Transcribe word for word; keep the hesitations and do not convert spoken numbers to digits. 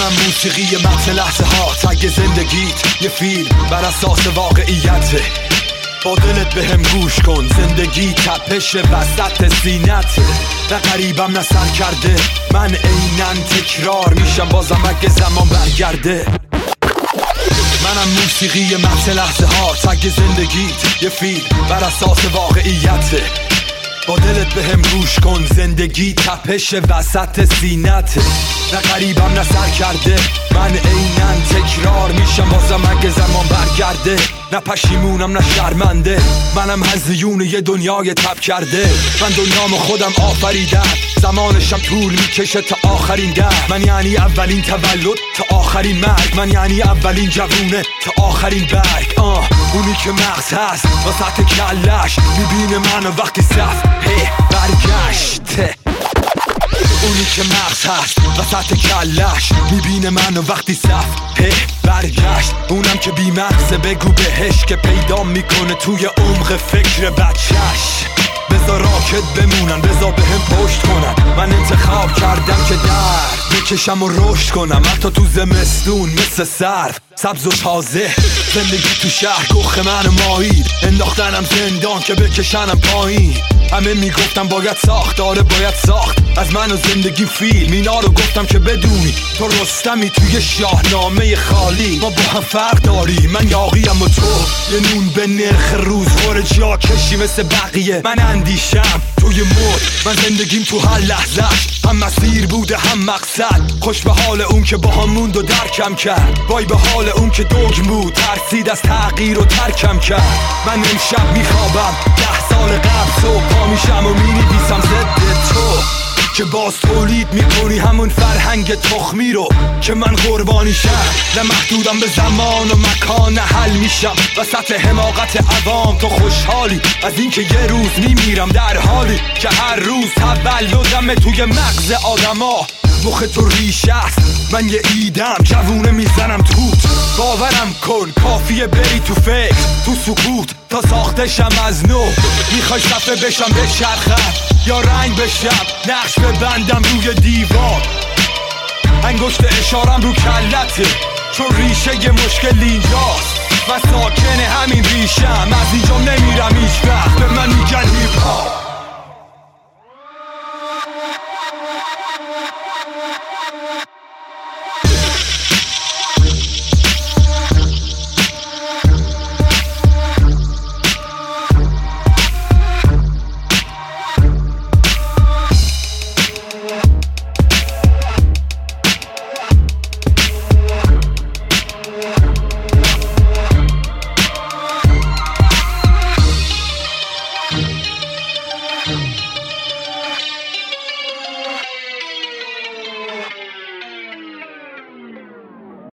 منم موسیقی متن لحظه ها، تگ زندگیت یه فیلم بر اساس واقعیته. با دلت به هم گوش کن، زندگی تپش وسط سینته. نه غریبم نه سر کرده، من اینن تکرار میشم بازم اگه زمان برگرده. منم موسیقی متن لحظه ها، تگ زندگیت یه فیلم بر اساس واقعیته. با دلت به هم گوش کن، زندگی تپش وسط سینته. نه غریبم نه سر کرده، من اینن تکرار میشم بازم اگه زمان برگرده. نه پشیمونم نه شرمنده، منم هزیون یه دنیای تب کرده. من دنیامو خودم آفریدم، زمانشم طول میکشه تا آخرین در. من یعنی اولین تولد تا آخرین مرگ، من یعنی اولین جوونه تا آخرین برگ. آه اونی که مغز هست وسط کلش، میبینه منو وقتی صف هی برگشته. اونی که مغز هست وسط کلش، میبینه منو وقتی صف هی برگشت. اونم که بی مغزه بگو بهش که پیدا میکنه توی عمق فکر بچهش. بذار راکت بمونن، بذار به هم پشت کنن. من انتخاب کردم که در بکشم و رشد کنم، حتی تو زمستون مثل سرف سبز و تازه. زندگی تو شهر گخ من ماهید، انداختنم زندان که بکشنم پایین. همه میگفتم باید ساخت، آره باید ساخت از من و زندگی فیلم. اینا رو گفتم که بدونی تو رستمی توی شاهنامه خالی. ما با هم فرق داریم، من یاقیم و تو یه نون به نرخ روز خور جا کشی مثل بقیه. من اندیشم توی مد، من زندگیم تو هر لحظهش هم مسیر بوده هم مقصد. خوش به حال اون که با هم موند و درکم کرد، وای به حال اون که دوگ بود ترسید از تغییر و ترکم کرد. من امشب میخوابم ده سال قبل، صبح پا میشم و مینویسم ضد تو که باز تولید میکنی همون فرهنگ تخمی رو که من قربانیشم. نه محدودم به زمان و مکان، نه حل میشم وسط حماقت عوام. تو خوشحالی از اینکه یه روز میمیرم، در حالی که هر روز تولدم توی مغز آدما. مخ تو ریشه است، من یه ایدم جوونه میزنم توت. باورم کن کافیه بری تو فکر تو سکوت تا ساختشم از نو. میخوای صفحه بشم بچرخم یا رنگ بشم، نقش ببندم روی دیوار. انگشت اشارم رو کلته چون ریشه یه مشکل اینجاست. من ساکن همین ریشم، از اینجا نمیرم هیچ وقت. به من میگن